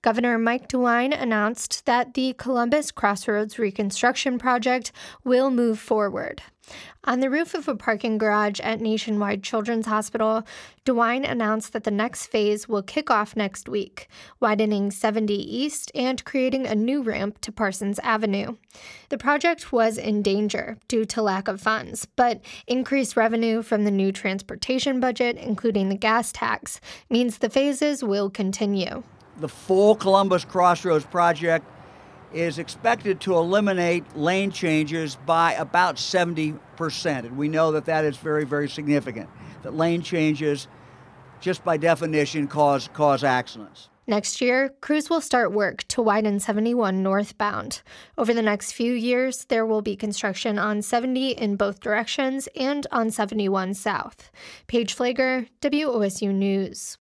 Governor Mike DeWine announced that the Columbus Crossroads reconstruction project will move forward. On the roof of a parking garage at Nationwide Children's Hospital, DeWine announced that the next phase will kick off next week, widening 70 East and creating a new ramp to Parsons Avenue. The project was in danger due to lack of funds, but increased revenue from the new transportation budget, including the gas tax, means the phases will continue. The full Columbus Crossroads project is expected to eliminate lane changes by about 70%. And we know that that is very, very significant, that lane changes, just by definition, cause accidents. Next year, crews will start work to widen 71 northbound. Over the next few years, there will be construction on 70 in both directions and on 71 south. Paige Flager, WOSU News.